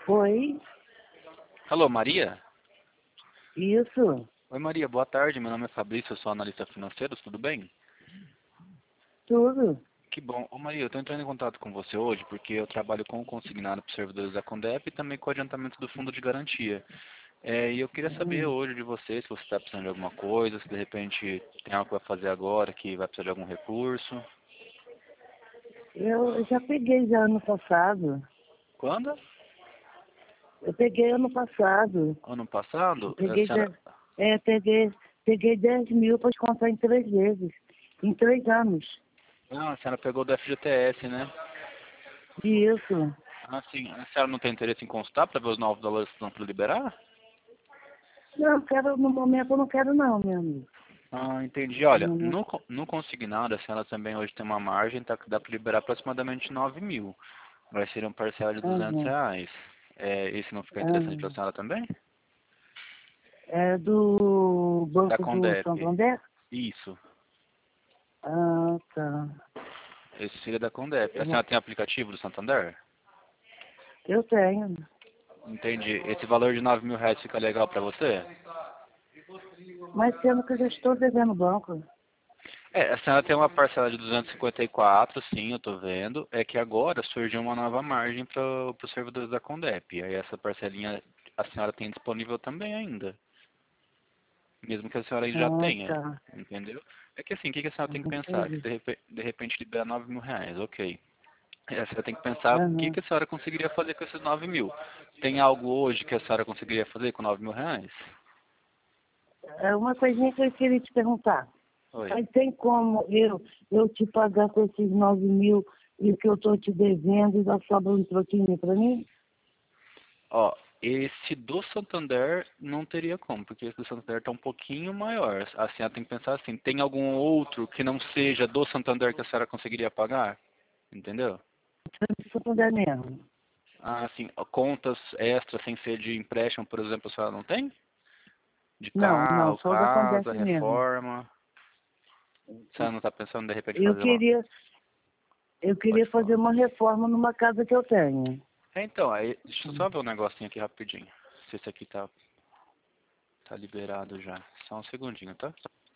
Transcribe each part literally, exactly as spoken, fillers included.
Oi, Alô, Maria? isso, Oi, Maria, boa tarde. Meu nome é Fabrício, eu sou analista financeiro, tudo bem? tudo. Que bom. Ô, Maria, eu estou entrando em contato com você hoje porque eu trabalho com o consignado para os servidores da Condep e também com o adiantamento do fundo de garantia. É, e eu queria saber Hum. hoje de você se você está precisando de alguma coisa, se de repente tem algo que vai fazer agora que vai precisar de algum recurso. Eu já peguei já ano passado. Quando? Eu peguei ano passado. Ano Eu passado? A peguei, senhora... de- é, peguei, peguei dez mil para descontar em três vezes, em três anos. Não, a senhora pegou do F G T S, né? Isso. Ah, sim. A senhora não tem interesse em consultar para ver os novos valores que estão para liberar? Não, quero, no momento eu não quero não, meu amigo. Ah, entendi. No Olha, momento. no, co- no consignado, a senhora também hoje tem uma margem, tá, que dá para liberar aproximadamente nove mil. Vai ser um parcela de duzentos Aham, reais. É, esse não fica interessante para a aham. senhora também? É do Da Banco do Condep. Santander? Isso. Ah, tá. Esse seria da Condep. A Eu, senhora tem aplicativo do Santander? eu tenho. Entendi. Esse valor de nove mil reais fica legal para você? Mas sendo que eu já estou devendo banco. É, a senhora tem uma parcela de duzentos e cinquenta e quatro, sim, eu estou vendo. É que agora surgiu uma nova margem para os servidores da Condep. Aí essa parcelinha a senhora tem disponível também ainda. Mesmo que a senhora já Ah, tenha, tá. entendeu? É que assim, o que que a senhora tem que pensar? Que Entendi. de repente, de repente libera nove mil reais, ok. E a senhora tem que pensar o que Aham. que a senhora conseguiria fazer com esses nove mil. Tem algo hoje que a senhora conseguiria fazer com nove mil reais? É uma coisinha que eu queria te perguntar. Oi. Aí tem como eu, eu te pagar com esses nove mil e o que eu estou te devendo e já sobra um troquinho para mim? Ó, esse do Santander não teria como, porque esse do Santander está um pouquinho maior. A senhora tem que pensar assim, tem algum outro que não seja do Santander que a senhora conseguiria pagar? Entendeu? Se puder mesmo. Ah, assim, contas extras sem ser de empréstimo, por exemplo, a senhora não tem? De Não, não, carro, só o da casa, Condesse mesmo. reforma. Você não está pensando de repente Eu fazer uma. queria, eu Pode queria fazer falar. uma reforma numa casa que eu tenho. É, então, aí, deixa eu só ver um negocinho aqui rapidinho. Se esse aqui tá, tá liberado já. Só um segundinho, tá?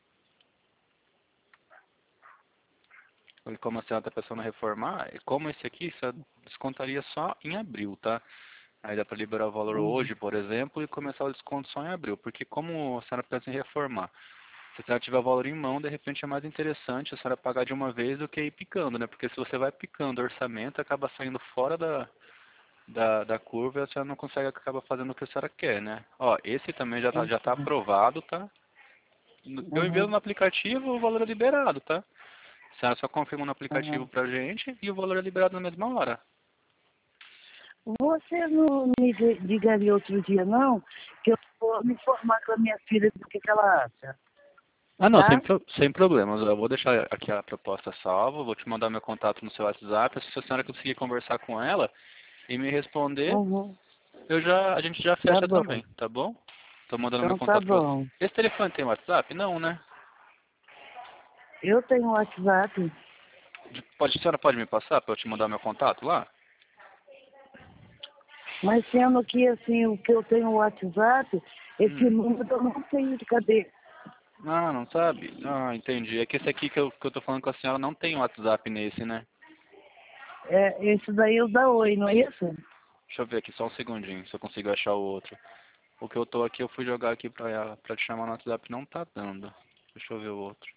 E como a senhora está pensando em reformar, como esse aqui, você descontaria só em abril, tá? Aí dá para liberar o valor Uhum. hoje, por exemplo, e começar o desconto só em abril. Porque como a senhora pensa em reformar, se a senhora tiver o valor em mão, de repente é mais interessante a senhora pagar de uma vez do que ir picando, né? Porque se você vai picando o orçamento, acaba saindo fora da, da, da curva e a senhora não consegue acabar fazendo o que a senhora quer, né? Ó, esse também já tá, já tá aprovado, tá? Eu envio Uhum. no aplicativo, o valor é liberado, tá? A senhora só confirma no aplicativo Uhum. pra gente e o valor é liberado na mesma hora. Você não me di- ligaria outro dia, não? Que eu vou me informar com a minha filha do que, que ela acha, Ah, não, sem, tá? pro- sem problemas. Eu vou deixar aqui a proposta salva, vou te mandar meu contato no seu WhatsApp. Se a senhora conseguir conversar com ela e me responder, Uhum. eu já, a gente já Tá fecha bom. também, tá bom? Tô mandando meu Então tá contato pra você. bom. Esse telefone tem WhatsApp? Não, né? Eu tenho WhatsApp, Pode, a senhora pode me passar para eu te mandar meu contato lá? mas sendo que assim, o que eu tenho no WhatsApp, esse Hum. número eu não tenho de cadê. Ah, não sabe? Ah, entendi. É que esse aqui que eu, que eu tô falando com a senhora não tem WhatsApp nesse, né? É, esse daí é o da Oi, não é isso? Deixa eu ver aqui só um segundinho, se eu consigo achar o outro. O que eu tô aqui, eu fui jogar aqui pra, pra te chamar no WhatsApp, não tá dando. Deixa eu ver o outro.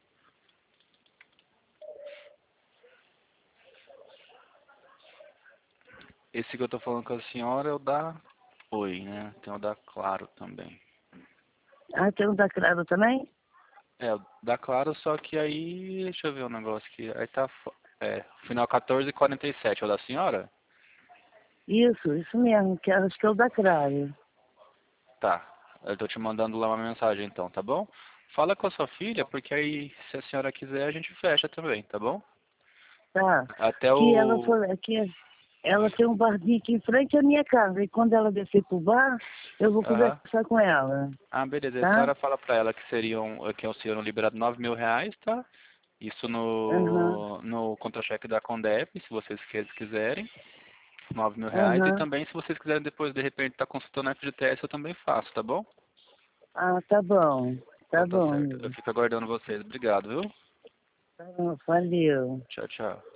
Esse que eu tô falando com a senhora é o da Oi, né? Tem o da Claro também. Ah, tem o da Claro também? É, o da Claro, só que aí, deixa eu ver o negócio aqui. Aí tá, fo- é, final quatorze e quarenta e sete, é o da senhora? Isso, isso mesmo, que acho que é o da Claro. Tá, eu tô te mandando lá uma mensagem então, tá bom? Fala com a sua filha, porque aí, se a senhora quiser, a gente fecha também, tá bom? Tá. Até Que ela o... foi, que ela tem um barzinho aqui em frente à minha casa. E quando ela descer pro bar, eu vou Aham. conversar com ela, Ah, beleza. A tá? senhora fala pra ela que seriam, que seriam liberados nove mil reais, tá? Isso Aham. no, no contra-cheque da Condep, se vocês quis- quiserem. nove mil reais. E Aham. também, se vocês quiserem depois, de repente, estar tá consultando a F G T S, eu também faço, tá bom? Ah, tá bom. Tá Então tá bom, certo. Eu amigo. fico aguardando vocês. Obrigado, viu? Tá bom, valeu. Tchau, tchau.